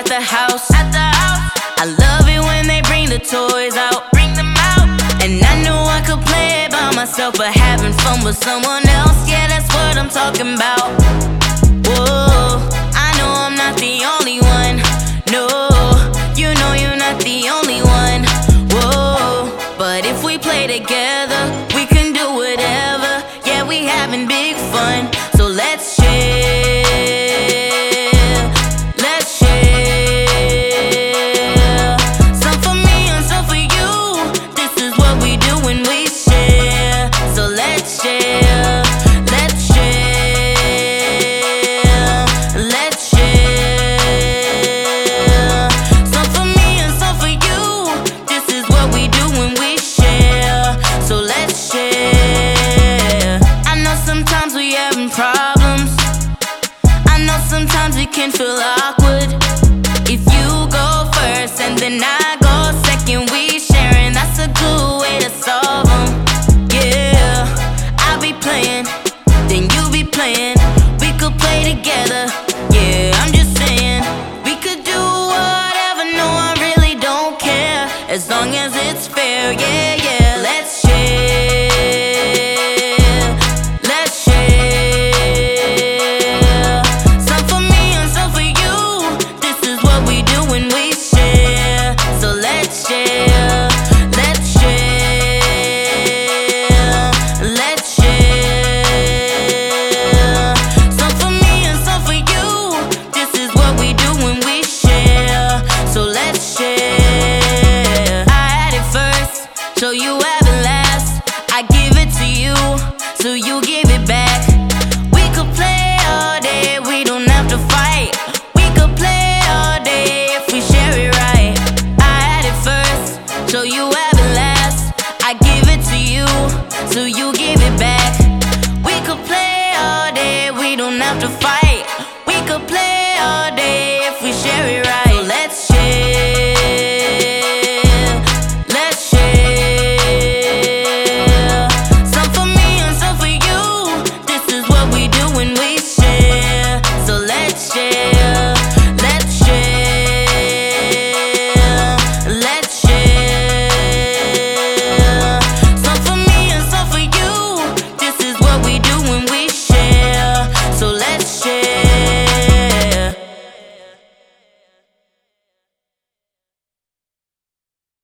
at the house. I love it when they bring the toys out. And I knew I could play it by myself, but having fun with someone else, yeah, that's what I'm talking about. Whoa, I know I'm not the only one. No, you know you're not the only one. Whoa, but if we play together, we can do whatever. Yeah, we having big fun, so let's chill. Let's chill. Some for me and some for you. This is what we do when we share. So let's chill. Let's chill. Let's chill. Some for me and some for you. This is what we do when we share. So let's share. I know sometimes we having problems. I know sometimes it can feel awkward. If you go first and then I go second, we sharing, that's a good way to solve them. Yeah, I'll be playing, then you be playing. We could play together. Yeah, I'm just saying, we could do whatever. No, I really don't care, as long as it's fair. Yeah, yeah, let's share. Let's share. Some for me and some for you. This is what we do when we share. So let's share. Let's share. Let's share. Some for me and some for you. This is what we do when we share. So let's share. I had it first, so you have it last. I give it to you, so you give it back. We could play all day, we don't have to fight. We could play all day if we share it right. I had it first, so you have it last. I give it to you, so you give it back. We could play all day, we don't have to fight. We could play all day if we share it